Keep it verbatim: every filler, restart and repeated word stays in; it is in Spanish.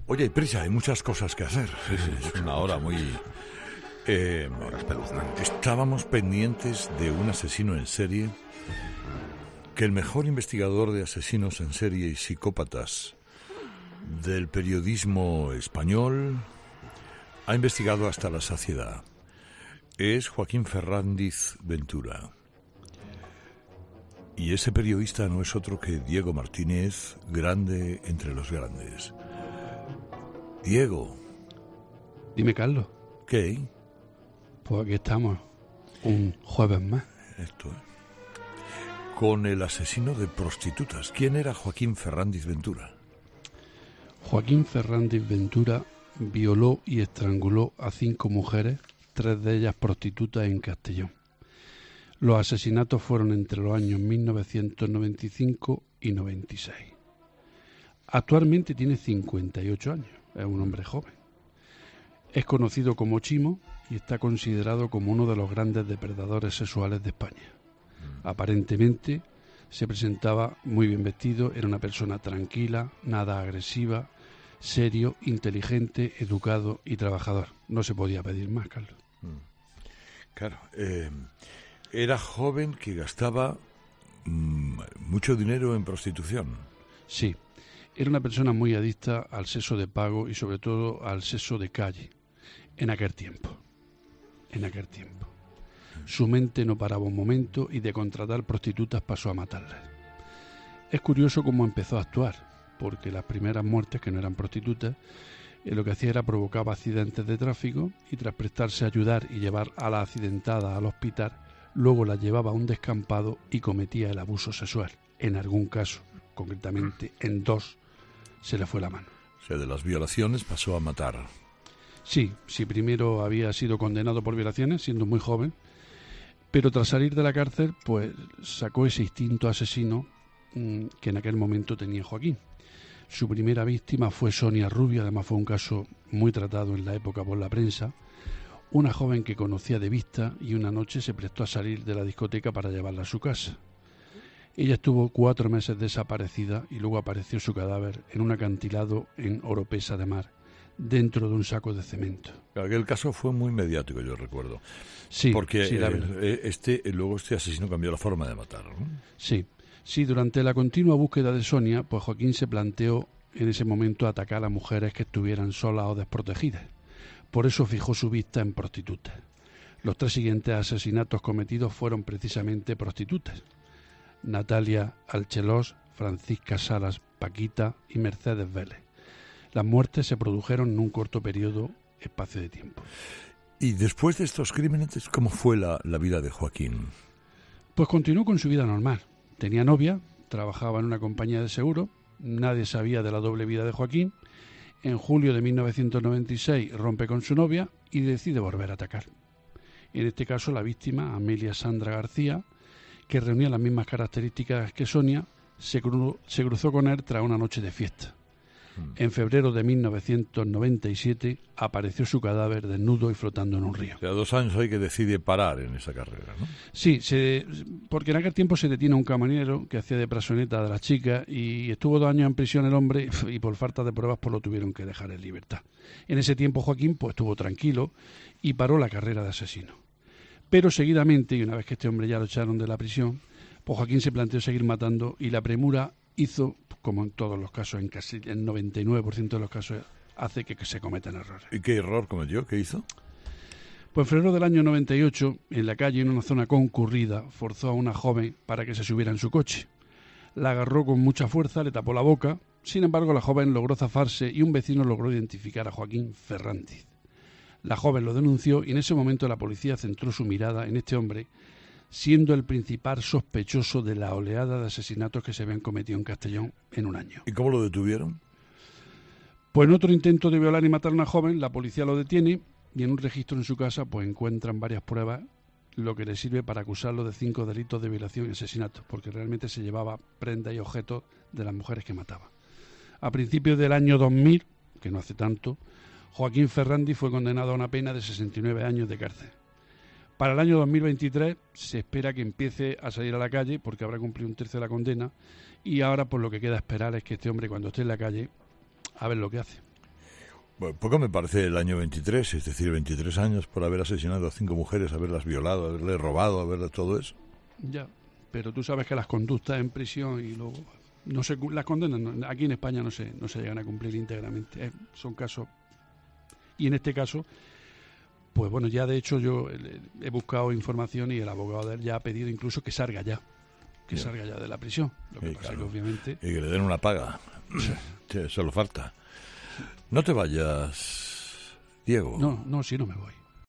Oye, hay prisa, hay muchas cosas que hacer. Es, es una hora muy... Eh, estábamos pendientes de un asesino en serie que el mejor investigador de asesinos en serie y psicópatas del periodismo español ha investigado hasta la saciedad. Es Joaquín Ferrándiz Ventura. Y ese periodista no es otro que Diego Martínez, grande entre los grandes. Diego. Dime, Carlos. ¿Qué? Pues aquí estamos, un jueves más. Esto es. Con el asesino de prostitutas. ¿Quién era Joaquín Ferrándiz Ventura? Joaquín Ferrándiz Ventura violó y estranguló a cinco mujeres, tres de ellas prostitutas en Castellón. Los asesinatos fueron entre los años mil novecientos noventa y cinco y noventa y seis. Actualmente tiene cincuenta y ocho años, es un hombre joven. Es conocido como Chimo y está considerado como uno de los grandes depredadores sexuales de España. Aparentemente se presentaba muy bien vestido, era una persona tranquila, nada agresiva, serio, inteligente, educado y trabajador. No se podía pedir más, Carlos. Claro, eh, era joven que gastaba mmm, mucho dinero en prostitución. Sí, era una persona muy adicta al sexo de pago y sobre todo al sexo de calle, en aquel tiempo. En aquel tiempo. Su mente no paraba un momento y de contratar prostitutas pasó a matarlas. Es curioso cómo empezó a actuar, porque las primeras muertes, que no eran prostitutas, eh, lo que hacía era provocar accidentes de tráfico y tras prestarse a ayudar y llevar a la accidentada al hospital, luego la llevaba a un descampado y cometía el abuso sexual. En algún caso, concretamente en dos, se le fue la mano. O sea, de las violaciones pasó a matar. Sí, sí, primero había sido condenado por violaciones, siendo muy joven, pero tras salir de la cárcel, pues sacó ese instinto asesino mmm, que en aquel momento tenía Joaquín. Su primera víctima fue Sonia Rubio, además fue un caso muy tratado en la época por la prensa, una joven que conocía de vista y una noche se prestó a salir de la discoteca para llevarla a su casa. Ella estuvo cuatro meses desaparecida y luego apareció su cadáver en un acantilado en Oropesa de Mar, dentro de un saco de cemento. Aquel caso fue muy mediático, yo recuerdo. Sí, porque sí, la eh, este luego este asesino cambió la forma de matar, ¿no? Sí, sí, durante la continua búsqueda de Sonia, pues Joaquín se planteó en ese momento atacar a mujeres que estuvieran solas o desprotegidas. Por eso fijó su vista en prostitutas. Los tres siguientes asesinatos cometidos fueron precisamente prostitutas: Natalia Alchelós, Francisca Salas Paquita y Mercedes Vélez. Las muertes se produjeron en un corto periodo, espacio de tiempo. Y después de estos crímenes, ¿cómo fue la, la vida de Joaquín? Pues continuó con su vida normal. Tenía novia, trabajaba en una compañía de seguros, nadie sabía de la doble vida de Joaquín. En julio de mil novecientos noventa y seis rompe con su novia y decide volver a atacar. En este caso la víctima, Amelia Sandra García, que reunía las mismas características que Sonia, se, cru- se cruzó con él tras una noche de fiesta. En febrero de mil novecientos noventa y siete apareció su cadáver desnudo y flotando en un río. O sea, dos años hay que decide parar en esa carrera, ¿no? Sí, se, porque en aquel tiempo se detiene a un camarero que hacía de personeta de las chicas y estuvo dos años en prisión el hombre y por falta de pruebas pues lo tuvieron que dejar en libertad. En ese tiempo Joaquín pues estuvo tranquilo y paró la carrera de asesino. Pero seguidamente, y una vez que este hombre ya lo echaron de la prisión, pues Joaquín se planteó seguir matando y la premura hizo, como en todos los casos, en casi el noventa y nueve por ciento de los casos, hace que, que se cometan errores. ¿Y qué error cometió? ¿Qué hizo? Pues en febrero del año noventa y ocho, en la calle, en una zona concurrida, forzó a una joven para que se subiera en su coche. La agarró con mucha fuerza, le tapó la boca. Sin embargo, la joven logró zafarse y un vecino logró identificar a Joaquín Ferrándiz. La joven lo denunció y en ese momento la policía centró su mirada en este hombre, siendo el principal sospechoso de la oleada de asesinatos que se habían cometido en Castellón en un año. ¿Y cómo lo detuvieron? Pues en otro intento de violar y matar a una joven, la policía lo detiene y en un registro en su casa pues encuentran varias pruebas, lo que le sirve para acusarlo de cinco delitos de violación y asesinato, porque realmente se llevaba prendas y objetos de las mujeres que mataba. A principios del año dos mil, que no hace tanto, Joaquín Ferrándiz fue condenado a una pena de sesenta y nueve años de cárcel. Para el año dos mil veintitrés se espera que empiece a salir a la calle porque habrá cumplido un tercio de la condena y ahora pues lo que queda esperar es que este hombre cuando esté en la calle a ver lo que hace. Bueno, poco me parece el año veintitrés, es decir, veintitrés años por haber asesinado a cinco mujeres, haberlas violado, haberles robado, haberles todo eso. Ya, pero tú sabes que las conductas en prisión y luego no se las condenas, no, aquí en España no se no se llegan a cumplir íntegramente. Eh, son casos, y en este caso, pues bueno, ya de hecho yo he, he buscado información y el abogado de él ya ha pedido incluso que salga ya, que Ya. salga ya de la prisión. Lo que Sí, pasa claro. que obviamente Y que le den una paga. Sí, solo falta. No te vayas, Diego. no, no, sí no me voy.